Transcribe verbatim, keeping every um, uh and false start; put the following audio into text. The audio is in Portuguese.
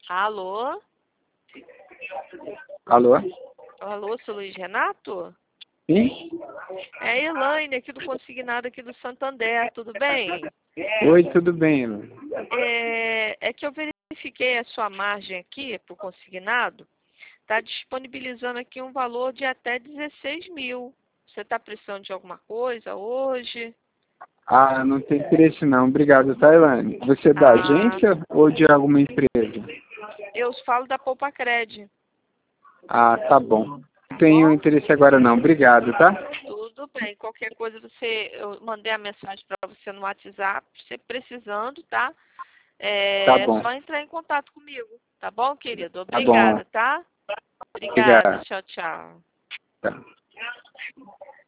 Alô? Alô? Alô, seu Luiz Renato? Sim? É a Elaine, aqui do Consignado, aqui do Santander, tudo bem? Oi, tudo bem, Elaine? É, é que eu verifiquei a sua margem aqui, para o Consignado, está disponibilizando aqui um valor de até dezesseis mil. Você está precisando de alguma coisa hoje? Ah, não tem interesse não. Obrigado, tá, Elaine? Você é da Ah, agência ou de alguma empresa? eu falo da Poupa Cred. Ah, tá bom. Não tenho Bom, interesse agora não. Obrigado, tá? tudo bem. Qualquer coisa, você, eu mandei a mensagem para você no WhatsApp, você precisando, tá? Tá É bom. só entrar em contato comigo, tá bom, querido? Tá bom. Obrigada, tá? Obrigada, Obrigado. tchau, tchau. Tá.